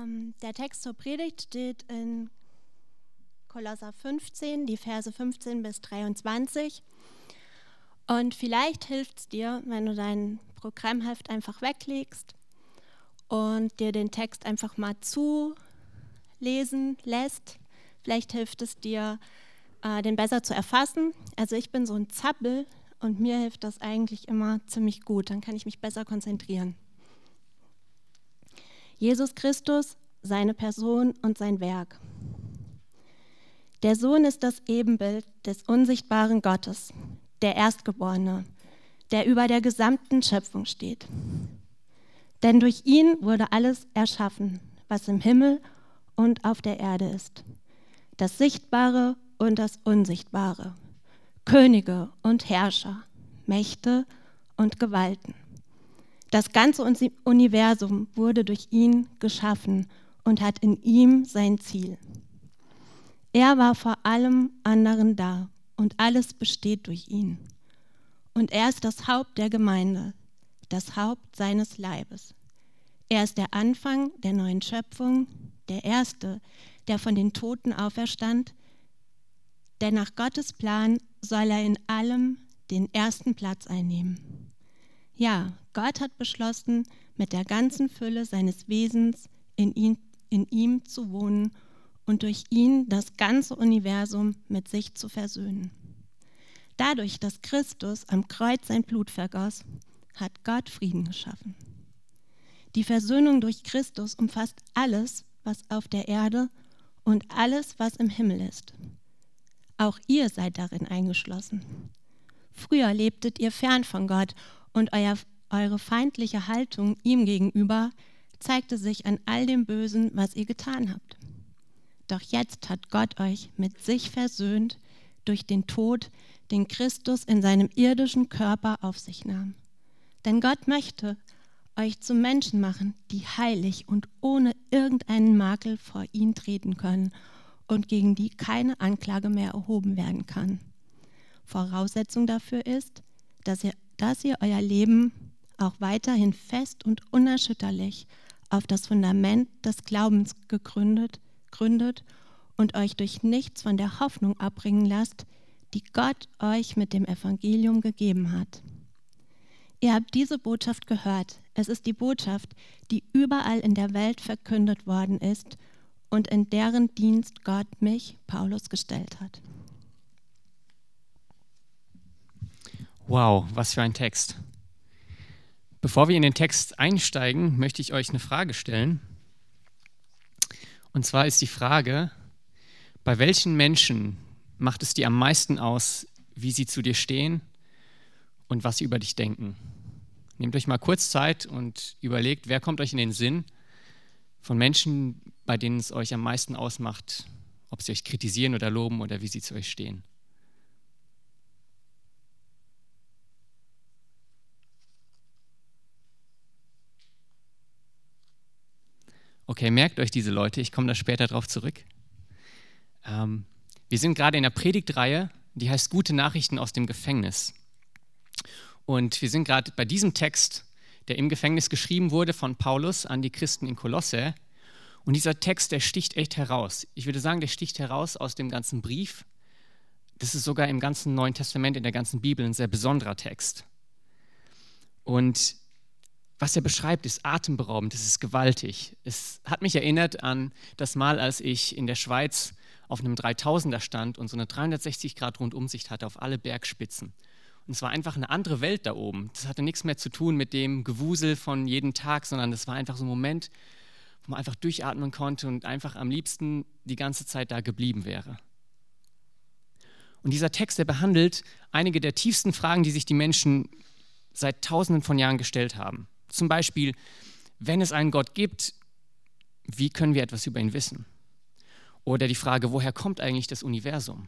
Der Text zur Predigt steht in Kolosser 15, die Verse 15 bis 23. Und vielleicht hilft es dir, wenn du dein Programmheft einfach weglegst und dir den Text einfach mal zulesen lässt. Vielleicht hilft es dir, den besser zu erfassen. Also ich bin so ein Zappel und mir hilft das eigentlich immer ziemlich gut. Dann kann ich mich besser konzentrieren. Jesus Christus, seine Person und sein Werk. Der Sohn ist das Ebenbild des unsichtbaren Gottes, der Erstgeborene, der über der gesamten Schöpfung steht. Denn durch ihn wurde alles erschaffen, was im Himmel und auf der Erde ist. Das Sichtbare und das Unsichtbare, Könige und Herrscher, Mächte und Gewalten. Das ganze Universum wurde durch ihn geschaffen und hat in ihm sein Ziel. Er war vor allem anderen da und alles besteht durch ihn. Und er ist das Haupt der Gemeinde, das Haupt seines Leibes. Er ist der Anfang der neuen Schöpfung, der Erste, der von den Toten auferstand, denn nach Gottes Plan soll er in allem den ersten Platz einnehmen. Ja, Gott hat beschlossen, mit der ganzen Fülle seines Wesens in ihm zu wohnen und durch ihn das ganze Universum mit sich zu versöhnen. Dadurch, dass Christus am Kreuz sein Blut vergoss, hat Gott Frieden geschaffen. Die Versöhnung durch Christus umfasst alles, was auf der Erde und alles, was im Himmel ist. Auch ihr seid darin eingeschlossen. Früher lebtet ihr fern von Gott und eure feindliche Haltung ihm gegenüber zeigte sich an all dem Bösen, was ihr getan habt. Doch jetzt hat Gott euch mit sich versöhnt durch den Tod, den Christus in seinem irdischen Körper auf sich nahm. Denn Gott möchte euch zu Menschen machen, die heilig und ohne irgendeinen Makel vor ihn treten können und gegen die keine Anklage mehr erhoben werden kann. Voraussetzung dafür ist, dass ihr euer Leben auch weiterhin fest und unerschütterlich auf das Fundament des Glaubens gründet und euch durch nichts von der Hoffnung abbringen lasst, die Gott euch mit dem Evangelium gegeben hat. Ihr habt diese Botschaft gehört. Es ist die Botschaft, die überall in der Welt verkündet worden ist und in deren Dienst Gott mich, Paulus, gestellt hat. Wow, was für ein Text. Bevor wir in den Text einsteigen, möchte ich euch eine Frage stellen. Und zwar ist die Frage, bei welchen Menschen macht es dir am meisten aus, wie sie zu dir stehen und was sie über dich denken? Nehmt euch mal kurz Zeit und überlegt, wer kommt euch in den Sinn von Menschen, bei denen es euch am meisten ausmacht, ob sie euch kritisieren oder loben oder wie sie zu euch stehen. Okay, merkt euch diese Leute, ich komme da später drauf zurück. Wir sind gerade in der Predigtreihe, die heißt Gute Nachrichten aus dem Gefängnis. Und wir sind gerade bei diesem Text, der im Gefängnis geschrieben wurde von Paulus an die Christen in Kolosse. Und dieser Text, der sticht echt heraus. Ich würde sagen, der sticht heraus aus dem ganzen Brief. Das ist sogar im ganzen Neuen Testament, in der ganzen Bibel ein sehr besonderer Text. Und was er beschreibt, ist atemberaubend, es ist gewaltig. Es hat mich erinnert an das Mal, als ich in der Schweiz auf einem 3000er stand und so eine 360-Grad-Rundumsicht hatte auf alle Bergspitzen. Und es war einfach eine andere Welt da oben. Das hatte nichts mehr zu tun mit dem Gewusel von jedem Tag, sondern es war einfach so ein Moment, wo man einfach durchatmen konnte und einfach am liebsten die ganze Zeit da geblieben wäre. Und dieser Text, der behandelt einige der tiefsten Fragen, die sich die Menschen seit Tausenden von Jahren gestellt haben. Zum Beispiel, wenn es einen Gott gibt, wie können wir etwas über ihn wissen? Oder die Frage, woher kommt eigentlich das Universum?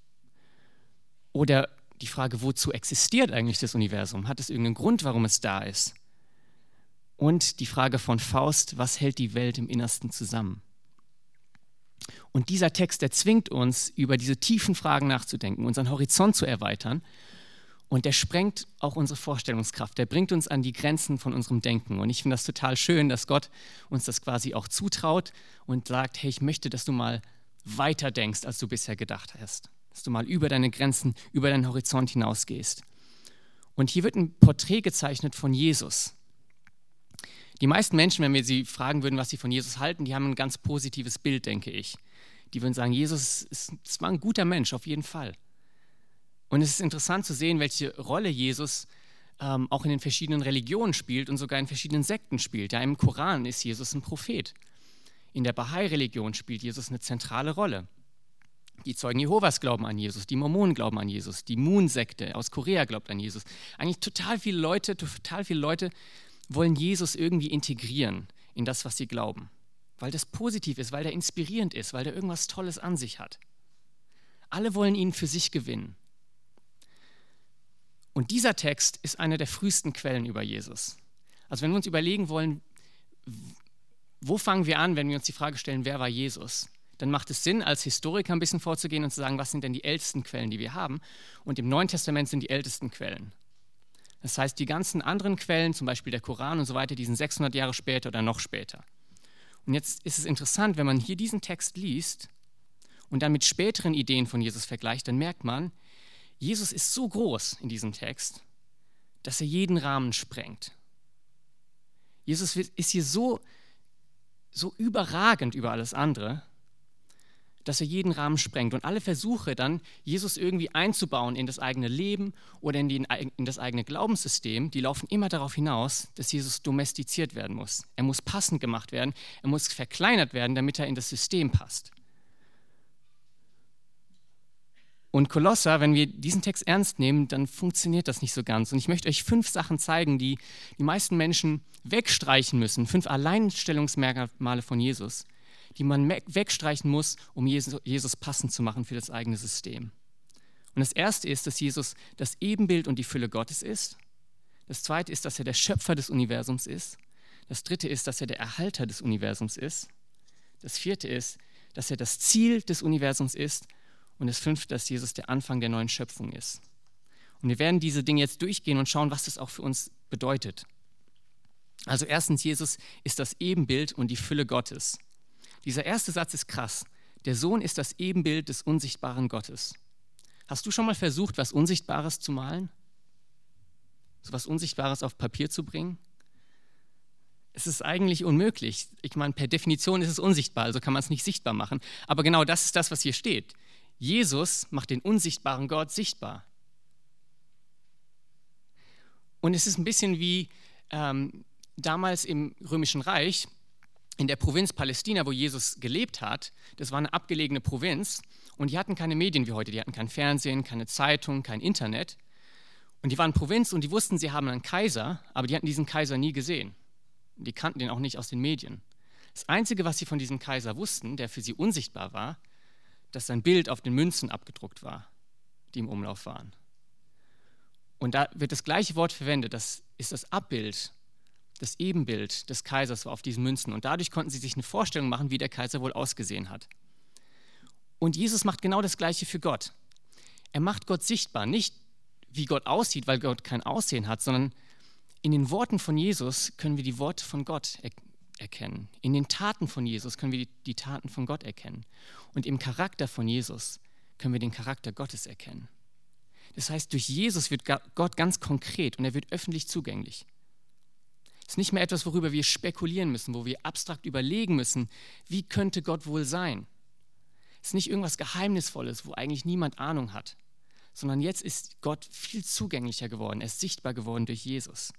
Oder die Frage, wozu existiert eigentlich das Universum? Hat es irgendeinen Grund, warum es da ist? Und die Frage von Faust, was hält die Welt im Innersten zusammen? Und dieser Text, der zwingt uns, über diese tiefen Fragen nachzudenken, unseren Horizont zu erweitern Und der sprengt auch unsere Vorstellungskraft. Der bringt uns an die Grenzen von unserem Denken. Und ich finde das total schön, dass Gott uns das quasi auch zutraut und sagt, hey, ich möchte, dass du mal weiter denkst, als du bisher gedacht hast. Dass du mal über deine Grenzen, über deinen Horizont hinausgehst. Und hier wird ein Porträt gezeichnet von Jesus. Die meisten Menschen, wenn wir sie fragen würden, was sie von Jesus halten, die haben ein ganz positives Bild, denke ich. Die würden sagen, Jesus war ein guter Mensch, auf jeden Fall. Und es ist interessant zu sehen, welche Rolle Jesus auch in den verschiedenen Religionen spielt und sogar in verschiedenen Sekten spielt. Ja, im Koran ist Jesus ein Prophet. In der Bahai-Religion spielt Jesus eine zentrale Rolle. Die Zeugen Jehovas glauben an Jesus, die Mormonen glauben an Jesus, die Moon-Sekte aus Korea glaubt an Jesus. Eigentlich total viele Leute wollen Jesus irgendwie integrieren in das, was sie glauben. Weil das positiv ist, weil der inspirierend ist, weil der irgendwas Tolles an sich hat. Alle wollen ihn für sich gewinnen. Und dieser Text ist einer der frühesten Quellen über Jesus. Also wenn wir uns überlegen wollen, wo fangen wir an, wenn wir uns die Frage stellen, wer war Jesus? Dann macht es Sinn, als Historiker ein bisschen vorzugehen und zu sagen, was sind denn die ältesten Quellen, die wir haben? Und im Neuen Testament sind die ältesten Quellen. Das heißt, die ganzen anderen Quellen, zum Beispiel der Koran und so weiter, die sind 600 Jahre später oder noch später. Und jetzt ist es interessant, wenn man hier diesen Text liest und dann mit späteren Ideen von Jesus vergleicht, dann merkt man, Jesus ist so groß in diesem Text, dass er jeden Rahmen sprengt. Jesus ist hier so überragend über alles andere, dass er jeden Rahmen sprengt. Und alle Versuche dann, Jesus irgendwie einzubauen in das eigene Leben oder in das eigene Glaubenssystem, die laufen immer darauf hinaus, dass Jesus domestiziert werden muss. Er muss passend gemacht werden, er muss verkleinert werden, damit er in das System passt. Und Kolosser, wenn wir diesen Text ernst nehmen, dann funktioniert das nicht so ganz. Und ich möchte euch 5 Sachen zeigen, die die meisten Menschen wegstreichen müssen. 5 Alleinstellungsmerkmale von Jesus, die man wegstreichen muss, um Jesus passend zu machen für das eigene System. Und das erste ist, dass Jesus das Ebenbild und die Fülle Gottes ist. Das zweite ist, dass er der Schöpfer des Universums ist. Das dritte ist, dass er der Erhalter des Universums ist. Das vierte ist, dass er das Ziel des Universums ist. Und das fünfte, dass Jesus der Anfang der neuen Schöpfung ist. Und wir werden diese Dinge jetzt durchgehen und schauen, was das auch für uns bedeutet. Also erstens, Jesus ist das Ebenbild und die Fülle Gottes. Dieser erste Satz ist krass. Der Sohn ist das Ebenbild des unsichtbaren Gottes. Hast du schon mal versucht, was Unsichtbares zu malen? So was Unsichtbares auf Papier zu bringen? Es ist eigentlich unmöglich. Ich meine, per Definition ist es unsichtbar, also kann man es nicht sichtbar machen. Aber genau das ist das, was hier steht. Jesus macht den unsichtbaren Gott sichtbar. Und es ist ein bisschen wie damals im Römischen Reich, in der Provinz Palästina, wo Jesus gelebt hat. Das war eine abgelegene Provinz und die hatten keine Medien wie heute. Die hatten kein Fernsehen, keine Zeitung, kein Internet. Und die waren Provinz und die wussten, sie haben einen Kaiser, aber die hatten diesen Kaiser nie gesehen. Die kannten den auch nicht aus den Medien. Das Einzige, was sie von diesem Kaiser wussten, der für sie unsichtbar war, dass sein Bild auf den Münzen abgedruckt war, die im Umlauf waren. Und da wird das gleiche Wort verwendet, das ist das Abbild, das Ebenbild des Kaisers war auf diesen Münzen. Und dadurch konnten sie sich eine Vorstellung machen, wie der Kaiser wohl ausgesehen hat. Und Jesus macht genau das Gleiche für Gott. Er macht Gott sichtbar, nicht wie Gott aussieht, weil Gott kein Aussehen hat, sondern in den Worten von Jesus können wir die Worte von Gott erkennen. In den Taten von Jesus können wir die Taten von Gott erkennen. Und im Charakter von Jesus können wir den Charakter Gottes erkennen. Das heißt, durch Jesus wird Gott ganz konkret und er wird öffentlich zugänglich. Es ist nicht mehr etwas, worüber wir spekulieren müssen, wo wir abstrakt überlegen müssen, wie könnte Gott wohl sein. Es ist nicht irgendwas Geheimnisvolles, wo eigentlich niemand Ahnung hat, sondern jetzt ist Gott viel zugänglicher geworden, er ist sichtbar geworden durch Jesus.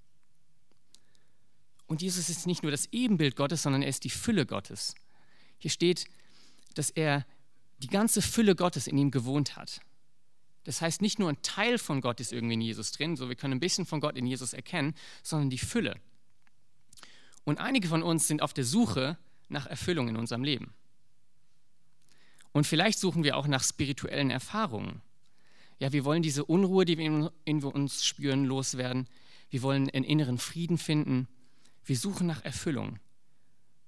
Und Jesus ist nicht nur das Ebenbild Gottes, sondern er ist die Fülle Gottes. Hier steht, dass er die ganze Fülle Gottes in ihm gewohnt hat. Das heißt, nicht nur ein Teil von Gott ist irgendwie in Jesus drin, so wir können ein bisschen von Gott in Jesus erkennen, sondern die Fülle. Und einige von uns sind auf der Suche nach Erfüllung in unserem Leben. Und vielleicht suchen wir auch nach spirituellen Erfahrungen. Ja, wir wollen diese Unruhe, die wir in uns spüren, loswerden. Wir wollen einen inneren Frieden finden. Wir suchen nach Erfüllung.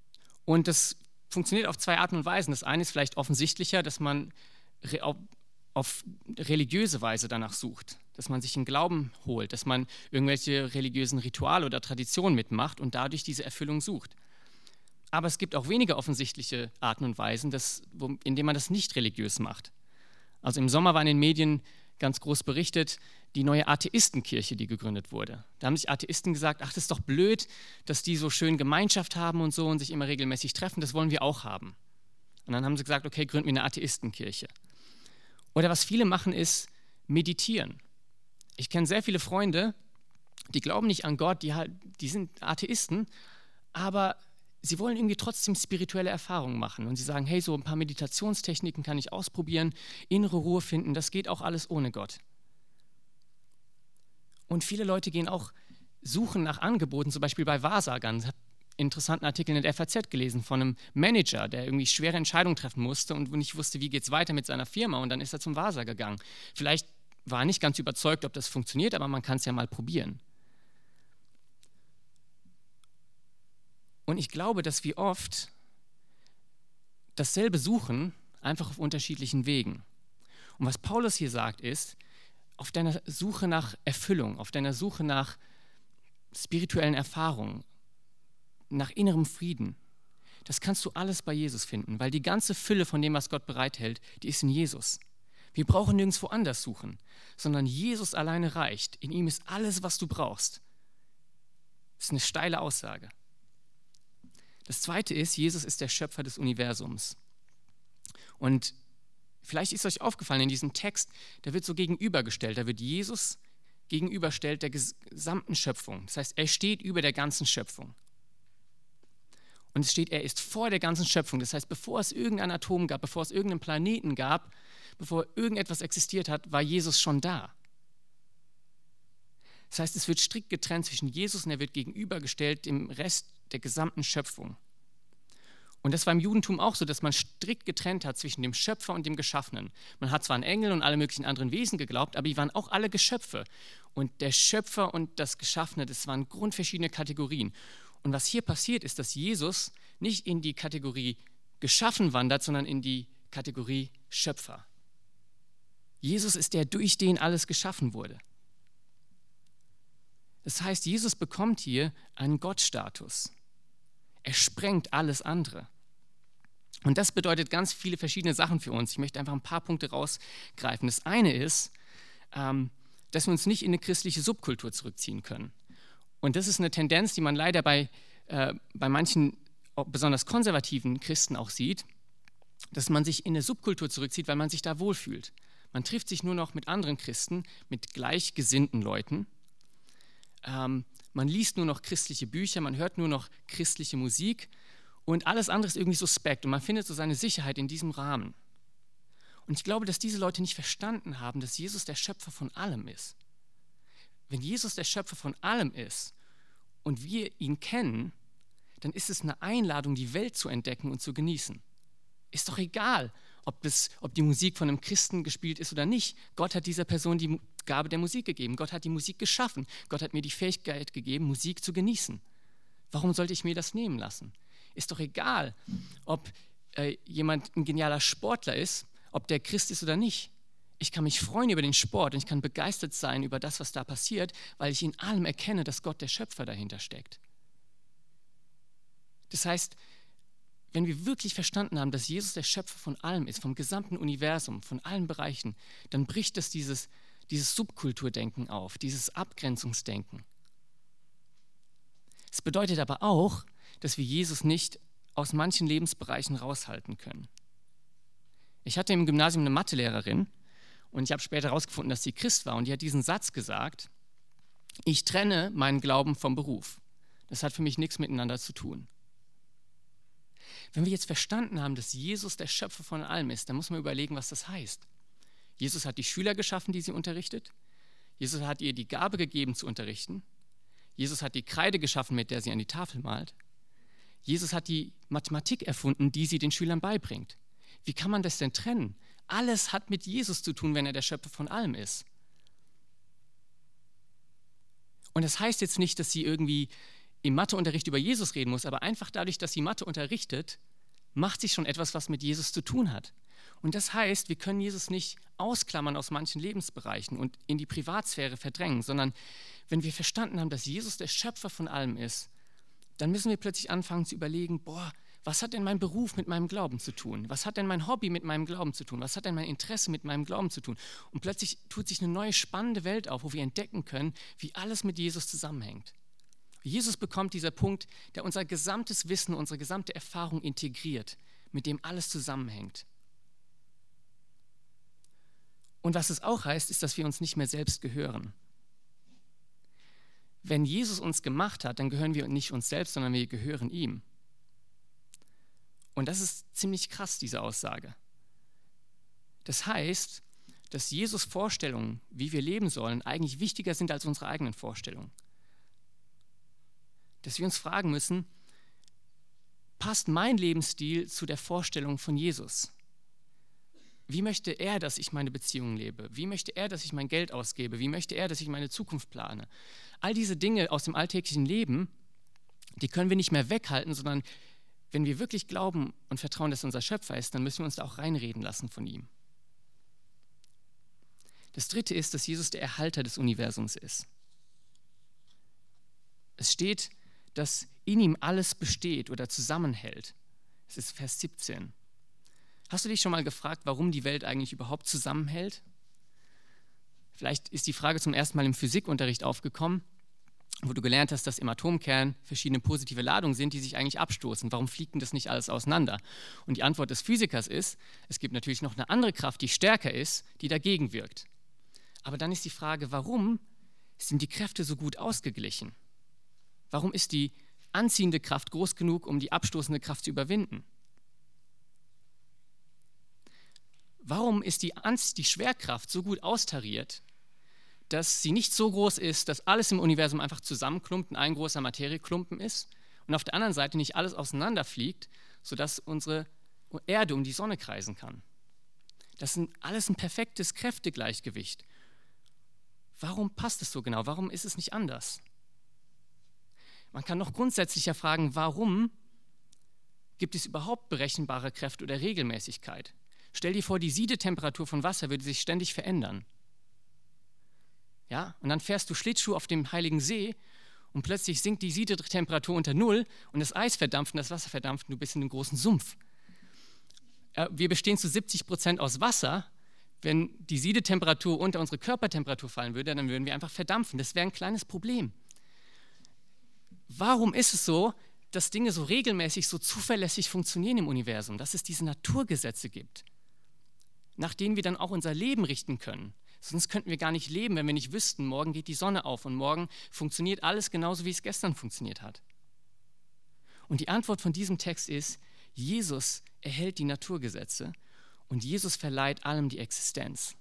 Und das funktioniert auf 2 Arten und Weisen. Das eine ist vielleicht offensichtlicher, dass man auf religiöse Weise danach sucht, dass man sich einen Glauben holt, dass man irgendwelche religiösen Rituale oder Traditionen mitmacht und dadurch diese Erfüllung sucht. Aber es gibt auch weniger offensichtliche Arten und Weisen, indem man das nicht religiös macht. Also im Sommer war in den Medien ganz groß berichtet, die neue Atheistenkirche, die gegründet wurde. Da haben sich Atheisten gesagt, ach, das ist doch blöd, dass die so schön Gemeinschaft haben und so und sich immer regelmäßig treffen, das wollen wir auch haben. Und dann haben sie gesagt, okay, gründen wir eine Atheistenkirche. Oder was viele machen, ist meditieren. Ich kenne sehr viele Freunde, die glauben nicht an Gott, die sind Atheisten, aber sie wollen irgendwie trotzdem spirituelle Erfahrungen machen. Und sie sagen, hey, so ein paar Meditationstechniken kann ich ausprobieren, innere Ruhe finden, das geht auch alles ohne Gott. Und viele Leute gehen auch suchen nach Angeboten, zum Beispiel bei Wahrsagern. Ich habe einen interessanten Artikel in der FAZ gelesen von einem Manager, der irgendwie schwere Entscheidungen treffen musste und nicht wusste, wie geht es weiter mit seiner Firma. Und dann ist er zum Wahrsager gegangen. Vielleicht war er nicht ganz überzeugt, ob das funktioniert, aber man kann es ja mal probieren. Und ich glaube, dass wir oft dasselbe suchen, einfach auf unterschiedlichen Wegen. Und was Paulus hier sagt ist, auf deiner Suche nach Erfüllung, auf deiner Suche nach spirituellen Erfahrungen, nach innerem Frieden, das kannst du alles bei Jesus finden, weil die ganze Fülle von dem, was Gott bereithält, die ist in Jesus. Wir brauchen nirgendwo anders suchen, sondern Jesus alleine reicht. In ihm ist alles, was du brauchst. Das ist eine steile Aussage. Das Zweite ist, Jesus ist der Schöpfer des Universums. Und vielleicht ist euch aufgefallen, in diesem Text, da wird so gegenübergestellt, da wird Jesus gegenübergestellt der gesamten Schöpfung. Das heißt, er steht über der ganzen Schöpfung. Und es steht, er ist vor der ganzen Schöpfung. Das heißt, bevor es irgendein Atom gab, bevor es irgendeinen Planeten gab, bevor irgendetwas existiert hat, war Jesus schon da. Das heißt, es wird strikt getrennt zwischen Jesus und er wird gegenübergestellt dem Rest der gesamten Schöpfung. Und das war im Judentum auch so, dass man strikt getrennt hat zwischen dem Schöpfer und dem Geschaffenen. Man hat zwar an Engel und alle möglichen anderen Wesen geglaubt, aber die waren auch alle Geschöpfe. Und der Schöpfer und das Geschaffene, das waren grundverschiedene Kategorien. Und was hier passiert, ist, dass Jesus nicht in die Kategorie geschaffen wandert, sondern in die Kategorie Schöpfer. Jesus ist der, durch den alles geschaffen wurde. Das heißt, Jesus bekommt hier einen Gottstatus. Er sprengt alles andere. Und das bedeutet ganz viele verschiedene Sachen für uns. Ich möchte einfach ein paar Punkte rausgreifen. Das eine ist, dass wir uns nicht in eine christliche Subkultur zurückziehen können. Und das ist eine Tendenz, die man leider bei manchen besonders konservativen Christen auch sieht, dass man sich in eine Subkultur zurückzieht, weil man sich da wohlfühlt. Man trifft sich nur noch mit anderen Christen, mit gleichgesinnten Leuten. Man liest nur noch christliche Bücher, man hört nur noch christliche Musik und alles andere ist irgendwie suspekt und man findet so seine Sicherheit in diesem Rahmen. Und ich glaube, dass diese Leute nicht verstanden haben, dass Jesus der Schöpfer von allem ist. Wenn Jesus der Schöpfer von allem ist und wir ihn kennen, dann ist es eine Einladung, die Welt zu entdecken und zu genießen. Ist doch egal, ob die Musik von einem Christen gespielt ist oder nicht. Gott hat dieser Person die Gabe der Musik gegeben. Gott hat die Musik geschaffen. Gott hat mir die Fähigkeit gegeben, Musik zu genießen. Warum sollte ich mir das nehmen lassen? Ist doch egal, ob jemand ein genialer Sportler ist, ob der Christ ist oder nicht. Ich kann mich freuen über den Sport und ich kann begeistert sein über das, was da passiert, weil ich in allem erkenne, dass Gott der Schöpfer dahinter steckt. Das heißt, wenn wir wirklich verstanden haben, dass Jesus der Schöpfer von allem ist, vom gesamten Universum, von allen Bereichen, dann bricht das dieses Subkulturdenken auf, dieses Abgrenzungsdenken. Es bedeutet aber auch, dass wir Jesus nicht aus manchen Lebensbereichen raushalten können. Ich hatte im Gymnasium eine Mathelehrerin und ich habe später herausgefunden, dass sie Christ war und die hat diesen Satz gesagt: Ich trenne meinen Glauben vom Beruf. Das hat für mich nichts miteinander zu tun. Wenn wir jetzt verstanden haben, dass Jesus der Schöpfer von allem ist, dann muss man überlegen, was das heißt. Jesus hat die Schüler geschaffen, die sie unterrichtet. Jesus hat ihr die Gabe gegeben, zu unterrichten. Jesus hat die Kreide geschaffen, mit der sie an die Tafel malt. Jesus hat die Mathematik erfunden, die sie den Schülern beibringt. Wie kann man das denn trennen? Alles hat mit Jesus zu tun, wenn er der Schöpfer von allem ist. Und das heißt jetzt nicht, dass sie irgendwie im Matheunterricht über Jesus reden muss, aber einfach dadurch, dass sie Mathe unterrichtet, macht sie schon etwas, was mit Jesus zu tun hat. Und das heißt, wir können Jesus nicht ausklammern aus manchen Lebensbereichen und in die Privatsphäre verdrängen, sondern wenn wir verstanden haben, dass Jesus der Schöpfer von allem ist, dann müssen wir plötzlich anfangen zu überlegen, was hat denn mein Beruf mit meinem Glauben zu tun? Was hat denn mein Hobby mit meinem Glauben zu tun? Was hat denn mein Interesse mit meinem Glauben zu tun? Und plötzlich tut sich eine neue spannende Welt auf, wo wir entdecken können, wie alles mit Jesus zusammenhängt. Jesus bekommt dieser Punkt, der unser gesamtes Wissen, unsere gesamte Erfahrung integriert, mit dem alles zusammenhängt. Und was es auch heißt, ist, dass wir uns nicht mehr selbst gehören. Wenn Jesus uns gemacht hat, dann gehören wir nicht uns selbst, sondern wir gehören ihm. Und das ist ziemlich krass, diese Aussage. Das heißt, dass Jesus' Vorstellungen, wie wir leben sollen, eigentlich wichtiger sind als unsere eigenen Vorstellungen. Dass wir uns fragen müssen, passt mein Lebensstil zu der Vorstellung von Jesus? Wie möchte er, dass ich meine Beziehungen lebe? Wie möchte er, dass ich mein Geld ausgebe? Wie möchte er, dass ich meine Zukunft plane? All diese Dinge aus dem alltäglichen Leben, die können wir nicht mehr weghalten, sondern wenn wir wirklich glauben und vertrauen, dass er unser Schöpfer ist, dann müssen wir uns da auch reinreden lassen von ihm. Das Dritte ist, dass Jesus der Erhalter des Universums ist. Es steht, dass in ihm alles besteht oder zusammenhält. Es ist Vers 17. Hast du dich schon mal gefragt, warum die Welt eigentlich überhaupt zusammenhält? Vielleicht ist die Frage zum ersten Mal im Physikunterricht aufgekommen, wo du gelernt hast, dass im Atomkern verschiedene positive Ladungen sind, die sich eigentlich abstoßen. Warum fliegt denn das nicht alles auseinander? Und die Antwort des Physikers ist, es gibt natürlich noch eine andere Kraft, die stärker ist, die dagegen wirkt. Aber dann ist die Frage, warum sind die Kräfte so gut ausgeglichen? Warum ist die anziehende Kraft groß genug, um die abstoßende Kraft zu überwinden? Warum ist die Schwerkraft so gut austariert, dass sie nicht so groß ist, dass alles im Universum einfach zusammenklumpt und ein großer Materieklumpen ist und auf der anderen Seite nicht alles auseinanderfliegt, sodass unsere Erde um die Sonne kreisen kann? Das ist alles ein perfektes Kräftegleichgewicht. Warum passt es so genau? Warum ist es nicht anders? Man kann noch grundsätzlicher fragen, warum gibt es überhaupt berechenbare Kräfte oder Regelmäßigkeit? Stell dir vor, die Siedetemperatur von Wasser würde sich ständig verändern. Ja? Und dann fährst du Schlittschuh auf dem Heiligen See und plötzlich sinkt die Siedetemperatur unter Null und das Eis verdampft und das Wasser verdampft und du bist in einem großen Sumpf. Wir bestehen zu 70% aus Wasser. Wenn die Siedetemperatur unter unsere Körpertemperatur fallen würde, dann würden wir einfach verdampfen. Das wäre ein kleines Problem. Warum ist es so, dass Dinge so regelmäßig, so zuverlässig funktionieren im Universum, dass es diese Naturgesetze gibt, nach denen wir dann auch unser Leben richten können? Sonst könnten wir gar nicht leben, wenn wir nicht wüssten, morgen geht die Sonne auf und morgen funktioniert alles genauso, wie es gestern funktioniert hat. Und die Antwort von diesem Text ist, Jesus erhält die Naturgesetze und Jesus verleiht allem die Existenz.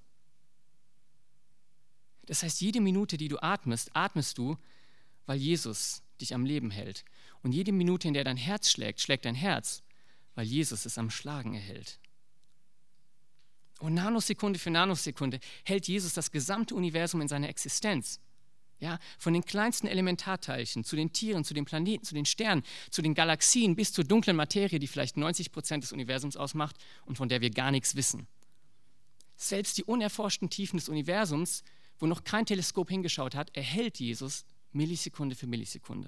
Das heißt, jede Minute, die du atmest, atmest du, weil Jesus dich am Leben hält. Und jede Minute, in der dein Herz schlägt, schlägt dein Herz, weil Jesus es am Schlagen erhält. Und Nanosekunde für Nanosekunde hält Jesus das gesamte Universum in seiner Existenz. Ja, von den kleinsten Elementarteilchen zu den Tieren, zu den Planeten, zu den Sternen, zu den Galaxien bis zur dunklen Materie, die vielleicht 90% des Universums ausmacht und von der wir gar nichts wissen. Selbst die unerforschten Tiefen des Universums, wo noch kein Teleskop hingeschaut hat, erhält Jesus Millisekunde für Millisekunde.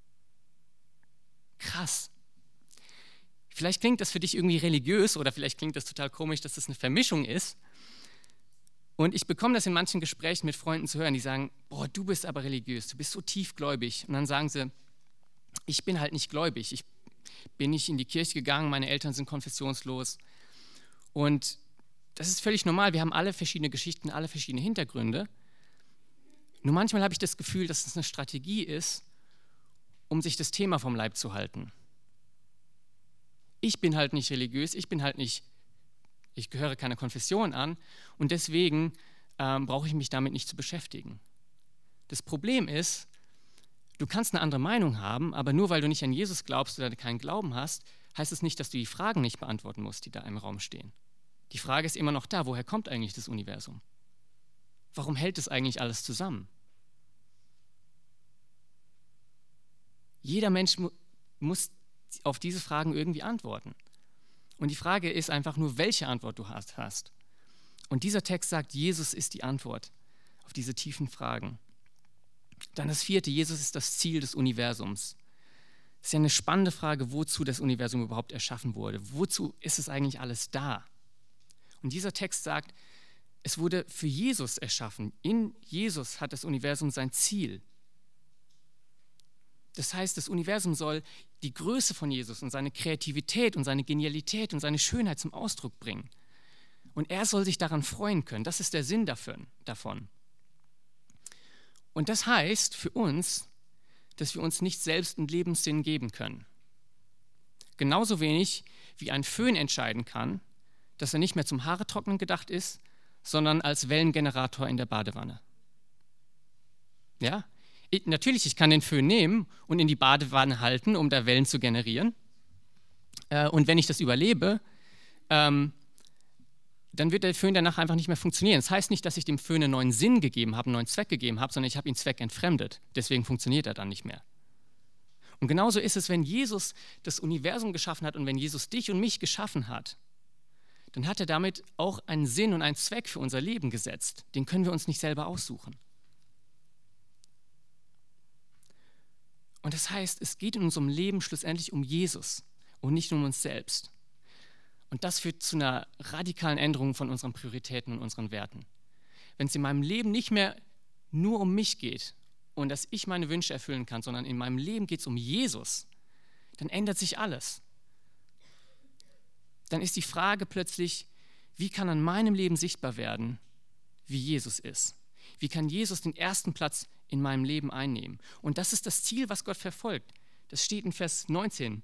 Krass. Vielleicht klingt das für dich irgendwie religiös oder vielleicht klingt das total komisch, dass das eine Vermischung ist. Und ich bekomme das in manchen Gesprächen mit Freunden zu hören, die sagen, boah, du bist aber religiös, du bist so tiefgläubig. Und dann sagen sie, ich bin halt nicht gläubig, ich bin nicht in die Kirche gegangen, meine Eltern sind konfessionslos. Und das ist völlig normal, wir haben alle verschiedene Geschichten, alle verschiedene Hintergründe. Nur manchmal habe ich das Gefühl, dass es eine Strategie ist, um sich das Thema vom Leib zu halten. Ich bin halt nicht religiös, ich gehöre keiner Konfession an und deswegen brauche ich mich damit nicht zu beschäftigen. Das Problem ist, du kannst eine andere Meinung haben, aber nur weil du nicht an Jesus glaubst oder keinen Glauben hast, heißt es nicht, dass du die Fragen nicht beantworten musst, die da im Raum stehen. Die Frage ist immer noch da, woher kommt eigentlich das Universum? Warum hält es eigentlich alles zusammen? Jeder Mensch muss auf diese Fragen irgendwie antworten. Und die Frage ist einfach nur, welche Antwort du hast. Und dieser Text sagt, Jesus ist die Antwort auf diese tiefen Fragen. Dann das vierte, Jesus ist das Ziel des Universums. Das ist ja eine spannende Frage, wozu das Universum überhaupt erschaffen wurde. Wozu ist es eigentlich alles da? Und dieser Text sagt, es wurde für Jesus erschaffen. In Jesus hat das Universum sein Ziel. Das heißt, das Universum soll die Größe von Jesus und seine Kreativität und seine Genialität und seine Schönheit zum Ausdruck bringen. Und er soll sich daran freuen können. Das ist der Sinn davon. Und das heißt für uns, dass wir uns nicht selbst einen Lebenssinn geben können. Genauso wenig wie ein Föhn entscheiden kann, dass er nicht mehr zum Haaretrocknen gedacht ist, sondern als Wellengenerator in der Badewanne. Ja? Natürlich, ich kann den Föhn nehmen und in die Badewanne halten, um da Wellen zu generieren. Und wenn ich das überlebe, dann wird der Föhn danach einfach nicht mehr funktionieren. Das heißt nicht, dass ich dem Föhn einen neuen Sinn gegeben habe, einen neuen Zweck gegeben habe, sondern ich habe ihn zweckentfremdet. Deswegen funktioniert er dann nicht mehr. Und genauso ist es, wenn Jesus das Universum geschaffen hat und wenn Jesus dich und mich geschaffen hat, dann hat er damit auch einen Sinn und einen Zweck für unser Leben gesetzt. Den können wir uns nicht selber aussuchen. Und das heißt, es geht in unserem Leben schlussendlich um Jesus und nicht um uns selbst. Und das führt zu einer radikalen Änderung von unseren Prioritäten und unseren Werten. Wenn es in meinem Leben nicht mehr nur um mich geht und dass ich meine Wünsche erfüllen kann, sondern in meinem Leben geht es um Jesus, dann ändert sich alles. Dann ist die Frage plötzlich, wie kann an meinem Leben sichtbar werden, wie Jesus ist? Wie kann Jesus den ersten Platz in meinem Leben einnehmen? Und das ist das Ziel, was Gott verfolgt. Das steht in Vers 19.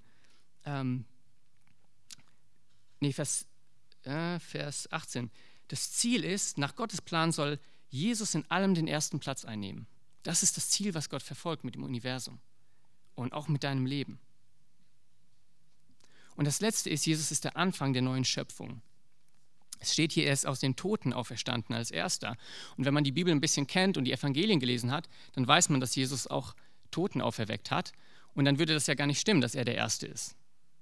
Vers 18. Das Ziel ist, nach Gottes Plan soll Jesus in allem den ersten Platz einnehmen. Das ist das Ziel, was Gott verfolgt mit dem Universum und auch mit deinem Leben. Und das Letzte ist, Jesus ist der Anfang der neuen Schöpfung. Es steht hier, er ist aus den Toten auferstanden als Erster. Und wenn man die Bibel ein bisschen kennt und die Evangelien gelesen hat, dann weiß man, dass Jesus auch Toten auferweckt hat. Und dann würde das ja gar nicht stimmen, dass er der Erste ist.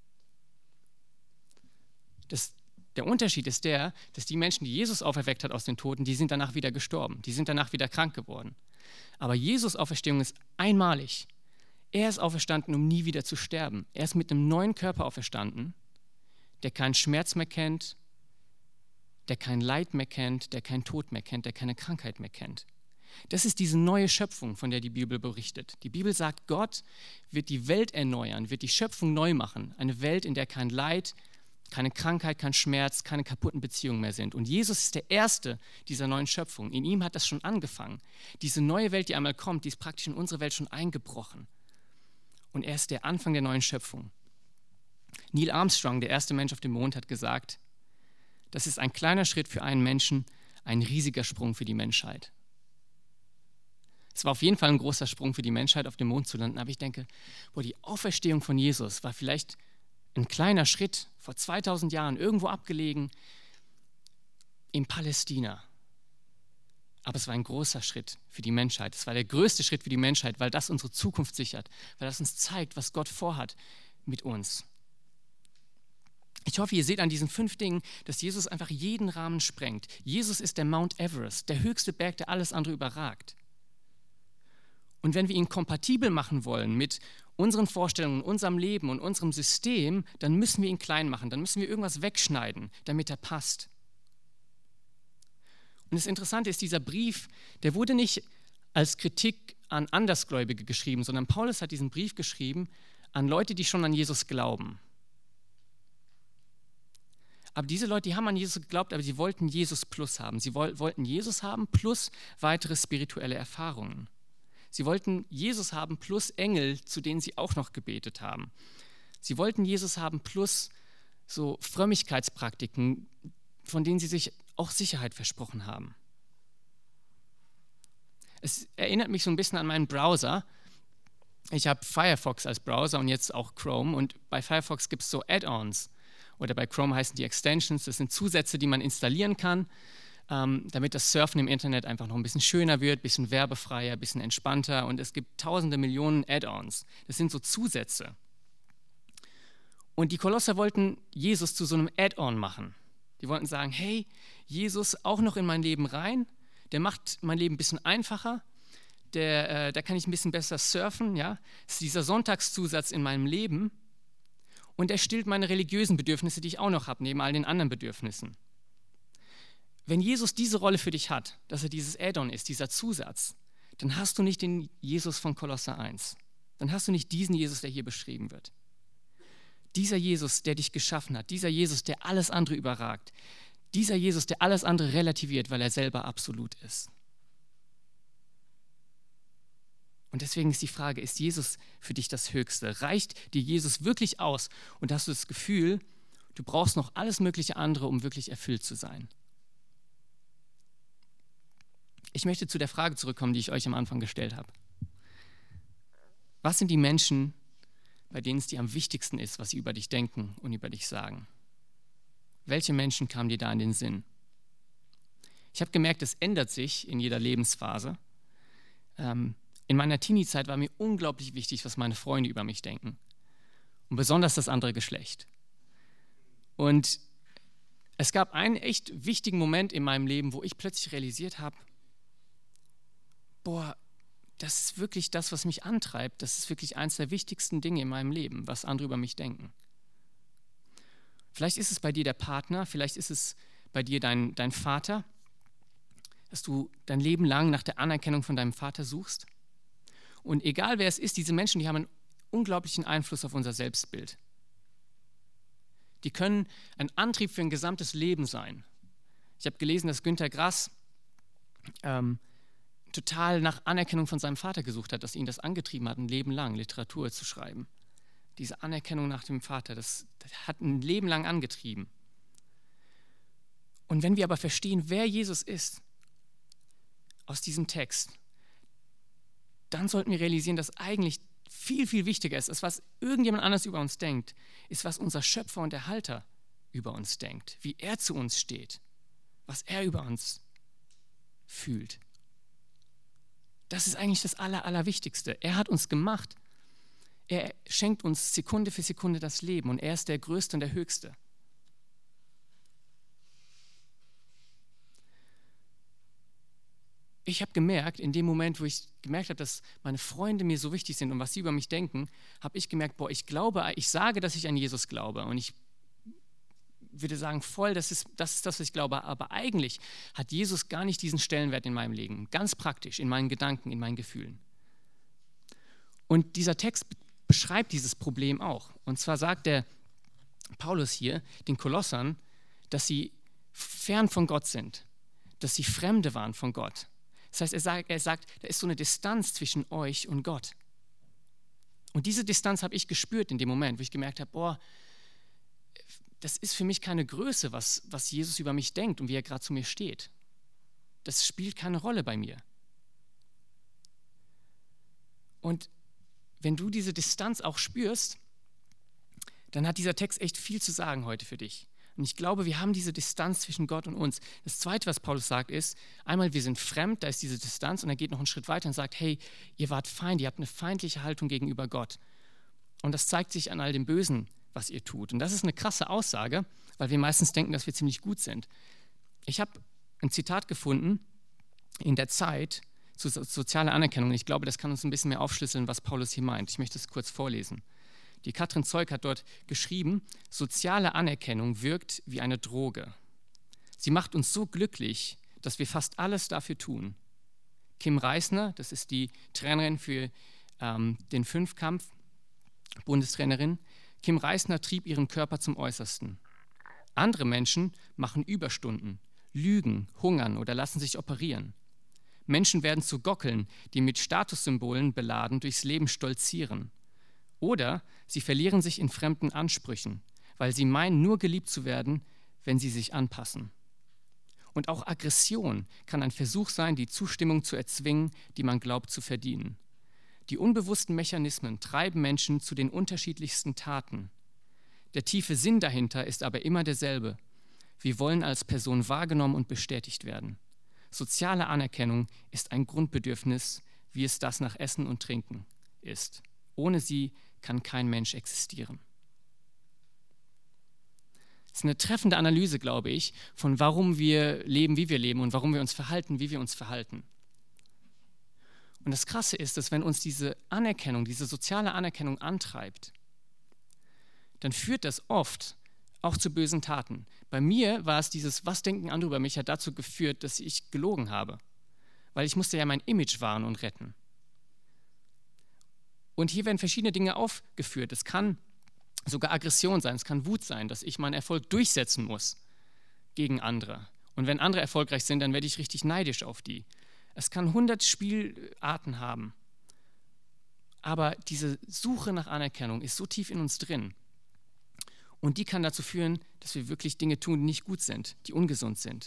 Der Unterschied ist der, dass die Menschen, die Jesus auferweckt hat aus den Toten, die sind danach wieder gestorben. Die sind danach wieder krank geworden. Aber Jesus' Auferstehung ist einmalig. Er ist auferstanden, um nie wieder zu sterben. Er ist mit einem neuen Körper auferstanden, der keinen Schmerz mehr kennt, der kein Leid mehr kennt, der keinen Tod mehr kennt, der keine Krankheit mehr kennt. Das ist diese neue Schöpfung, von der die Bibel berichtet. Die Bibel sagt, Gott wird die Welt erneuern, wird die Schöpfung neu machen. Eine Welt, in der kein Leid, keine Krankheit, kein Schmerz, keine kaputten Beziehungen mehr sind. Und Jesus ist der Erste dieser neuen Schöpfung. In ihm hat das schon angefangen. Diese neue Welt, die einmal kommt, die ist praktisch in unsere Welt schon eingebrochen. Und er ist der Anfang der neuen Schöpfung. Neil Armstrong, der erste Mensch auf dem Mond, hat gesagt, das ist ein kleiner Schritt für einen Menschen, ein riesiger Sprung für die Menschheit. Es war auf jeden Fall ein großer Sprung für die Menschheit, auf dem Mond zu landen, aber ich denke, die Auferstehung von Jesus war vielleicht ein kleiner Schritt vor 2000 Jahren, irgendwo abgelegen in Palästina. Aber es war ein großer Schritt für die Menschheit. Es war der größte Schritt für die Menschheit, weil das unsere Zukunft sichert, weil das uns zeigt, was Gott vorhat mit uns. Ich hoffe, ihr seht an diesen 5 Dingen, dass Jesus einfach jeden Rahmen sprengt. Jesus ist der Mount Everest, der höchste Berg, der alles andere überragt. Und wenn wir ihn kompatibel machen wollen mit unseren Vorstellungen, unserem Leben und unserem System, dann müssen wir ihn klein machen, dann müssen wir irgendwas wegschneiden, damit er passt. Und das Interessante ist, dieser Brief, der wurde nicht als Kritik an Andersgläubige geschrieben, sondern Paulus hat diesen Brief geschrieben an Leute, die schon an Jesus glauben. Aber diese Leute, die haben an Jesus geglaubt, aber sie wollten Jesus plus haben. Sie wollten Jesus haben plus weitere spirituelle Erfahrungen. Sie wollten Jesus haben plus Engel, zu denen sie auch noch gebetet haben. Sie wollten Jesus haben plus so Frömmigkeitspraktiken, von denen sie sich auch Sicherheit versprochen haben. Es erinnert mich so ein bisschen an meinen Browser. Ich habe Firefox als Browser und jetzt auch Chrome. Und bei Firefox gibt es so Add-ons. Oder bei Chrome heißen die Extensions. Das sind Zusätze, die man installieren kann, damit das Surfen im Internet einfach noch ein bisschen schöner wird, ein bisschen werbefreier, ein bisschen entspannter. Und es gibt tausende Millionen Add-ons. Das sind so Zusätze. Und die Kolosser wollten Jesus zu so einem Add-on machen. Die wollten sagen, hey, Jesus auch noch in mein Leben rein, der macht mein Leben ein bisschen einfacher, da kann ich ein bisschen besser surfen, ja, das ist dieser Sonntagszusatz in meinem Leben und er stillt meine religiösen Bedürfnisse, die ich auch noch habe, neben all den anderen Bedürfnissen. Wenn Jesus diese Rolle für dich hat, dass er dieses Add-on ist, dieser Zusatz, dann hast du nicht den Jesus von Kolosser 1. Dann hast du nicht diesen Jesus, der hier beschrieben wird. Dieser Jesus, der dich geschaffen hat, dieser Jesus, der alles andere überragt, dieser Jesus, der alles andere relativiert, weil er selber absolut ist. Und deswegen ist die Frage, ist Jesus für dich das Höchste? Reicht dir Jesus wirklich aus und hast du das Gefühl, du brauchst noch alles mögliche andere, um wirklich erfüllt zu sein? Ich möchte zu der Frage zurückkommen, die ich euch am Anfang gestellt habe. Was sind die Menschen, bei denen es dir am wichtigsten ist, was sie über dich denken und über dich sagen? Welche Menschen kamen dir da in den Sinn? Ich habe gemerkt, es ändert sich in jeder Lebensphase. In meiner Teenie-Zeit war mir unglaublich wichtig, was meine Freunde über mich denken. Und besonders das andere Geschlecht. Und es gab einen echt wichtigen Moment in meinem Leben, wo ich plötzlich realisiert habe, boah, das ist wirklich das, was mich antreibt. Das ist wirklich eines der wichtigsten Dinge in meinem Leben, was andere über mich denken. Vielleicht ist es bei dir der Partner, vielleicht ist es bei dir dein Vater, dass du dein Leben lang nach der Anerkennung von deinem Vater suchst. Und egal wer es ist, diese Menschen, die haben einen unglaublichen Einfluss auf unser Selbstbild. Die können ein Antrieb für ein gesamtes Leben sein. Ich habe gelesen, dass Günter Grass total nach Anerkennung von seinem Vater gesucht hat, dass ihn das angetrieben hat, ein Leben lang Literatur zu schreiben. Diese Anerkennung nach dem Vater, das hat ein Leben lang angetrieben. Und wenn wir aber verstehen, wer Jesus ist, aus diesem Text, dann sollten wir realisieren, dass eigentlich viel, viel wichtiger ist, was irgendjemand anders über uns denkt, ist, was unser Schöpfer und Erhalter über uns denkt, wie er zu uns steht, was er über uns fühlt. Das ist eigentlich das Allerwichtigste. Er hat uns gemacht. Er schenkt uns Sekunde für Sekunde das Leben und er ist der Größte und der Höchste. Ich habe gemerkt, in dem Moment, wo ich gemerkt habe, dass meine Freunde mir so wichtig sind und was sie über mich denken, habe ich gemerkt, boah, ich sage, dass ich an Jesus glaube und ich würde sagen, das ist das, was ich glaube, aber eigentlich hat Jesus gar nicht diesen Stellenwert in meinem Leben, ganz praktisch, in meinen Gedanken, in meinen Gefühlen. Und dieser Text beschreibt dieses Problem auch. Und zwar sagt der Paulus hier den Kolossern, dass sie fern von Gott sind, dass sie Fremde waren von Gott. Das heißt, er sagt, da ist so eine Distanz zwischen euch und Gott. Und diese Distanz habe ich gespürt in dem Moment, wo ich gemerkt habe, boah, das ist für mich keine Größe, was Jesus über mich denkt und wie er gerade zu mir steht. Das spielt keine Rolle bei mir. Und wenn du diese Distanz auch spürst, dann hat dieser Text echt viel zu sagen heute für dich. Und ich glaube, wir haben diese Distanz zwischen Gott und uns. Das Zweite, was Paulus sagt, ist, einmal, wir sind fremd, da ist diese Distanz und er geht noch einen Schritt weiter und sagt, hey, ihr wart Feind, ihr habt eine feindliche Haltung gegenüber Gott. Und das zeigt sich an all dem Bösen, was ihr tut. Und das ist eine krasse Aussage, weil wir meistens denken, dass wir ziemlich gut sind. Ich habe ein Zitat gefunden in der Zeit zu sozialer Anerkennung. Ich glaube, das kann uns ein bisschen mehr aufschlüsseln, was Paulus hier meint. Ich möchte es kurz vorlesen. Die Katrin Zeug hat dort geschrieben, soziale Anerkennung wirkt wie eine Droge. Sie macht uns so glücklich, dass wir fast alles dafür tun. Kim Reisner, das ist die Trainerin für den Fünfkampf, Bundestrainerin, Kim Reisner trieb ihren Körper zum Äußersten. Andere Menschen machen Überstunden, lügen, hungern oder lassen sich operieren. Menschen werden zu Gockeln, die mit Statussymbolen beladen durchs Leben stolzieren. Oder sie verlieren sich in fremden Ansprüchen, weil sie meinen, nur geliebt zu werden, wenn sie sich anpassen. Und auch Aggression kann ein Versuch sein, die Zustimmung zu erzwingen, die man glaubt zu verdienen. Die unbewussten Mechanismen treiben Menschen zu den unterschiedlichsten Taten. Der tiefe Sinn dahinter ist aber immer derselbe. Wir wollen als Person wahrgenommen und bestätigt werden. Soziale Anerkennung ist ein Grundbedürfnis, wie es das nach Essen und Trinken ist. Ohne sie kann kein Mensch existieren. ist eine treffende Analyse, glaube ich, von warum wir leben, wie wir leben und warum wir uns verhalten, wie wir uns verhalten. Und das Krasse ist, dass wenn uns diese Anerkennung, diese soziale Anerkennung antreibt, dann führt das oft auch zu bösen Taten. Bei mir war es dieses, was denken andere über mich, hat dazu geführt, dass ich gelogen habe. Weil ich musste ja mein Image wahren und retten. Und hier werden verschiedene Dinge aufgeführt. Es kann sogar Aggression sein, es kann Wut sein, dass ich meinen Erfolg durchsetzen muss gegen andere. Und wenn andere erfolgreich sind, dann werde ich richtig neidisch auf die. Es kann 100 Spielarten haben. Aber diese Suche nach Anerkennung ist so tief in uns drin. Und die kann dazu führen, dass wir wirklich Dinge tun, die nicht gut sind, die ungesund sind.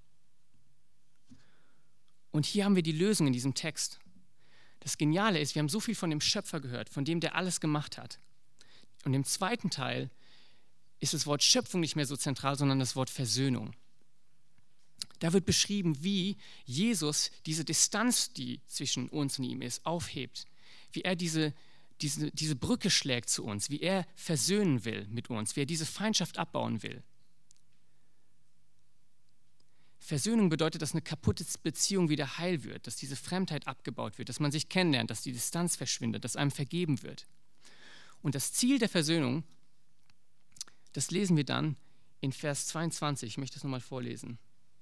Und hier haben wir die Lösung in diesem Text. Das Geniale ist, wir haben so viel von dem Schöpfer gehört, von dem, der alles gemacht hat. Und im zweiten Teil ist das Wort Schöpfung nicht mehr so zentral, sondern das Wort Versöhnung. Da wird beschrieben, wie Jesus diese Distanz, die zwischen uns und ihm ist, aufhebt. Wie er diese Brücke schlägt zu uns, wie er versöhnen will mit uns, wie er diese Feindschaft abbauen will. Versöhnung bedeutet, dass eine kaputte Beziehung wieder heil wird, dass diese Fremdheit abgebaut wird, dass man sich kennenlernt, dass die Distanz verschwindet, dass einem vergeben wird. Und das Ziel der Versöhnung, das lesen wir dann in Vers 22. Ich möchte das nochmal vorlesen.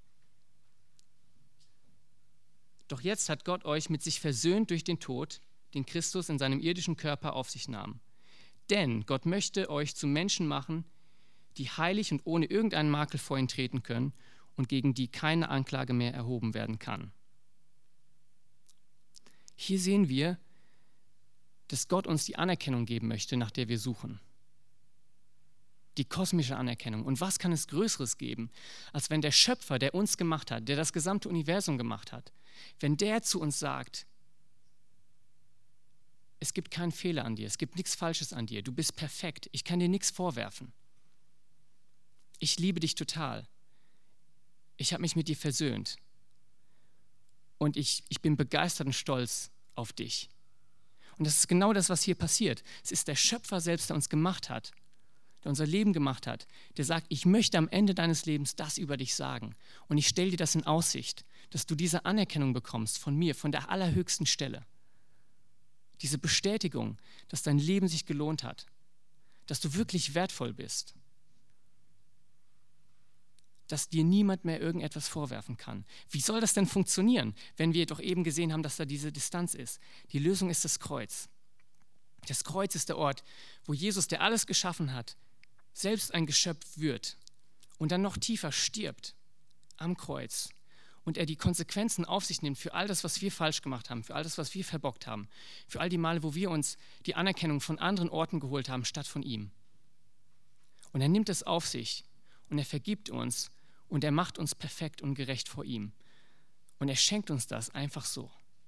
Doch jetzt hat Gott euch mit sich versöhnt durch den Tod, den Christus in seinem irdischen Körper auf sich nahm. Denn Gott möchte euch zu Menschen machen, die heilig und ohne irgendeinen Makel vor ihn treten können und gegen die keine Anklage mehr erhoben werden kann. Hier sehen wir, dass Gott uns die Anerkennung geben möchte, nach der wir suchen. Die kosmische Anerkennung. Und was kann es Größeres geben, als wenn der Schöpfer, der uns gemacht hat, der das gesamte Universum gemacht hat, wenn der zu uns sagt, es gibt keinen Fehler an dir, es gibt nichts Falsches an dir, du bist perfekt, ich kann dir nichts vorwerfen. Ich liebe dich total. Ich habe mich mit dir versöhnt. Und ich bin begeistert und stolz auf dich. Und das ist genau das, was hier passiert. Es ist der Schöpfer selbst, der uns gemacht hat, der unser Leben gemacht hat, der sagt, ich möchte am Ende deines Lebens das über dich sagen. Und ich stelle dir das in Aussicht, dass du diese Anerkennung bekommst von mir, von der allerhöchsten Stelle. Diese Bestätigung, dass dein Leben sich gelohnt hat, dass du wirklich wertvoll bist, dass dir niemand mehr irgendetwas vorwerfen kann. Wie soll das denn funktionieren, wenn wir doch eben gesehen haben, dass da diese Distanz ist? Die Lösung ist das Kreuz. Das Kreuz ist der Ort, wo Jesus, der alles geschaffen hat, selbst ein Geschöpf wird und dann noch tiefer stirbt am Kreuz und er die Konsequenzen auf sich nimmt für all das, was wir falsch gemacht haben, für all das, was wir verbockt haben, für all die Male, wo wir uns die Anerkennung von anderen Orten geholt haben, statt von ihm. Und er nimmt es auf sich und er vergibt uns und er macht uns perfekt und gerecht vor ihm. Und er schenkt uns das einfach so.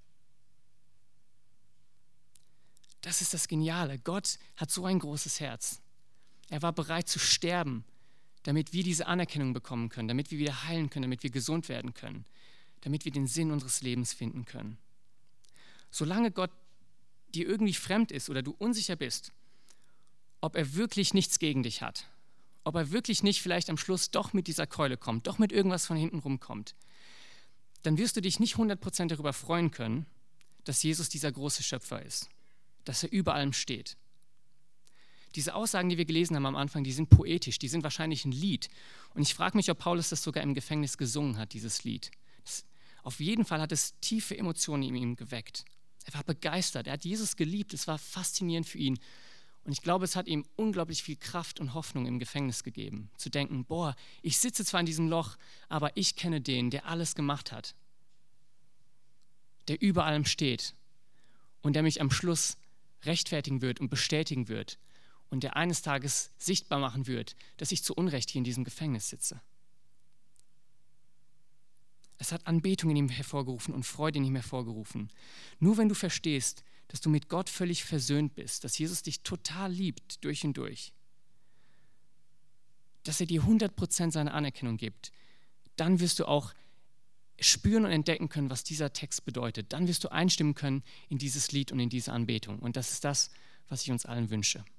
Das ist das Geniale. Gott hat so ein großes Herz. Er war bereit zu sterben, damit wir diese Anerkennung bekommen können, damit wir wieder heilen können, damit wir gesund werden können, damit wir den Sinn unseres Lebens finden können. Solange Gott dir irgendwie fremd ist oder du unsicher bist, ob er wirklich nichts gegen dich hat, ob er wirklich nicht vielleicht am Schluss doch mit dieser Keule kommt, doch mit irgendwas von hinten rumkommt, dann wirst du dich nicht 100% darüber freuen können, dass Jesus dieser große Schöpfer ist, dass er über allem steht. Diese Aussagen, die wir gelesen haben am Anfang, die sind poetisch, die sind wahrscheinlich ein Lied. Und ich frage mich, ob Paulus das sogar im Gefängnis gesungen hat, dieses Lied. Auf jeden Fall hat es tiefe Emotionen in ihm geweckt. Er war begeistert, er hat Jesus geliebt, es war faszinierend für ihn. Und ich glaube, es hat ihm unglaublich viel Kraft und Hoffnung im Gefängnis gegeben, zu denken, boah, ich sitze zwar in diesem Loch, aber ich kenne den, der alles gemacht hat, der über allem steht und der mich am Schluss rechtfertigen wird und bestätigen wird und der eines Tages sichtbar machen wird, dass ich zu Unrecht hier in diesem Gefängnis sitze. Es hat Anbetung in ihm hervorgerufen und Freude in ihm hervorgerufen. Nur wenn du verstehst, dass du mit Gott völlig versöhnt bist, dass Jesus dich total liebt, durch und durch, dass er dir 100% seine Anerkennung gibt, dann wirst du auch spüren und entdecken können, was dieser Text bedeutet. Dann wirst du einstimmen können in dieses Lied und in diese Anbetung. Und das ist das, was ich uns allen wünsche.